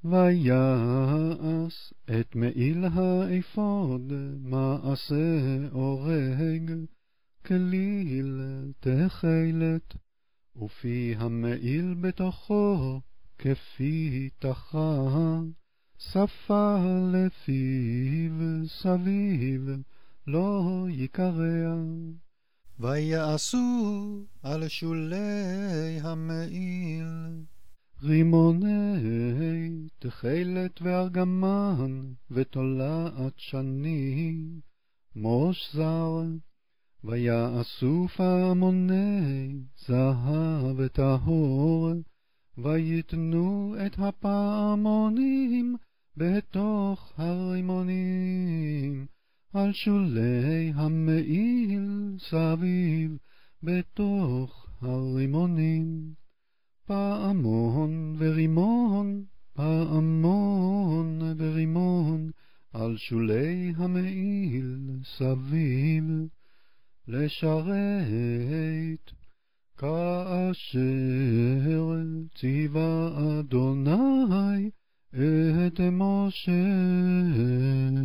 ויעש את מעיל האפוד מעשה אורג, כליל תכלת, ופי המעיל בתוכו כפי תחה, שפה לפיו סביב לא יקרע. ויעשו על שולי המעיל רימוני תכלת וארגמן ותולעת שני מוש זר, ויעשו פעמוני זהב טהור, ויתנו את הפעמונים בתוך הרימונים, על שולי המעיל סביב בתוך הרימונים. פעמון ורימון, פעמון ורימון, על שולי המעיל סביב, לשרת כאשר ציווה אדוני את משה.